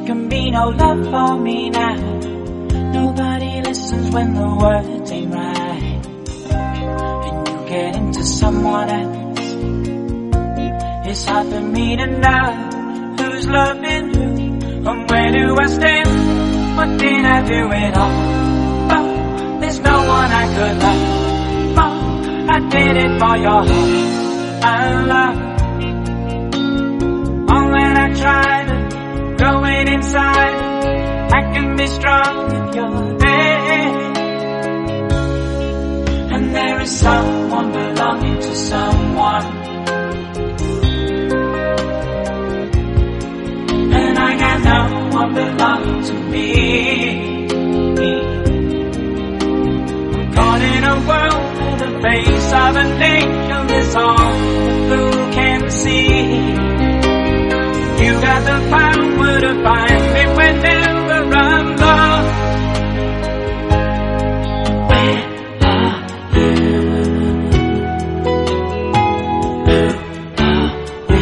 can be no love for me now. Nobody listens when the words ain't right, and you get into someone else. It's hard for me to know who's loving who, and where do I stand? What did I do at all? Oh, there's no one I could love. Oh, I did it for your heart. I love. Oh, when I try to go it inside, I can be strong if you're there. And there is someone belonging to someone, and I got no one belonging to me. I'm caught in a world where the face of an angel is all who can see. You got the power to find me whenever I'm lost. Where are you? Who are we?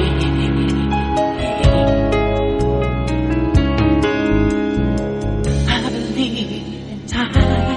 I believe in time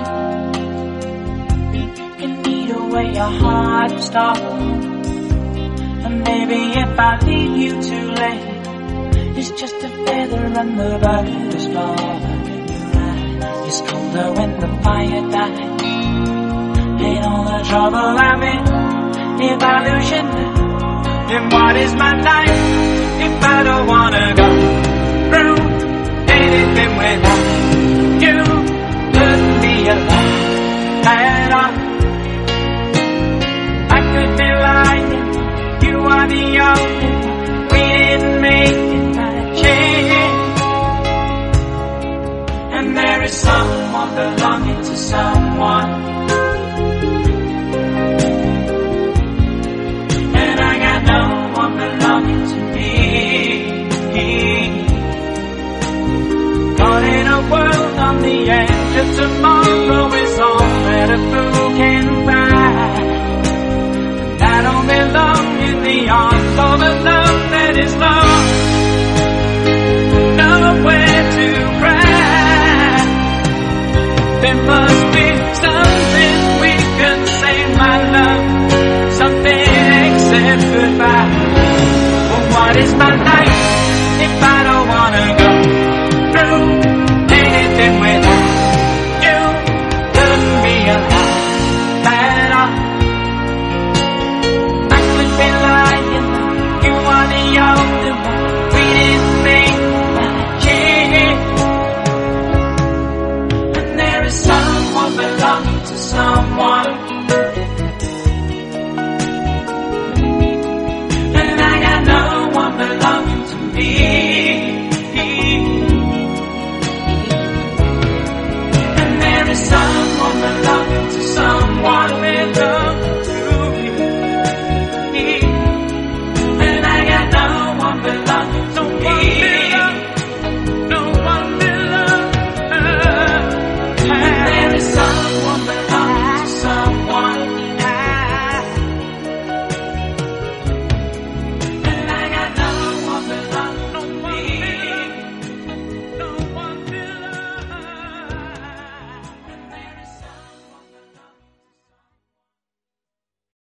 can eat away your heart of stone. And maybe if I leave you too late, it's just a feather and the bird is gone. It's colder when the fire dies. Ain't all the trouble I'm in if I lose you now. Then what is my life if I don't wanna go through anything without you? Couldn't be alive at all. I could be lying. You are the only one. We didn't make it. And there is someone belonging to someone, and I got no one belonging to me. Caught in a world on the edge of tomorrow is all that a fool